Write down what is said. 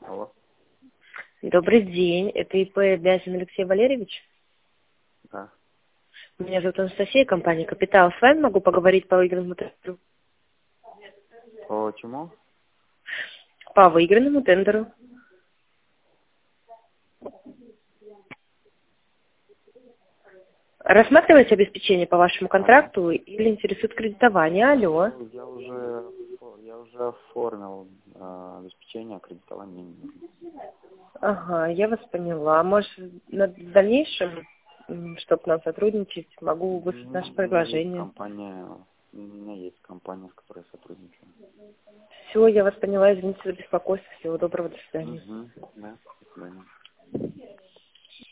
Алло. Добрый день, это ИП Бязин Алексей Валерьевич. Да. Меня зовут Анастасия, компания «Капитал». С вами могу поговорить по выигранному тендеру? По чему? По выигранному тендеру. Рассматриваете обеспечение по вашему контракту или интересует кредитование? Алло. Я уже оформил обеспечение, кредитования не нужно. Ага, я вас поняла. Может, в дальнейшем, чтобы нам сотрудничать, могу выслать наше предложение? У меня есть компания, с которой я сотрудничаю. Все, я вас поняла. Извините за беспокойство. Всего доброго, до свидания. Да, до свидания.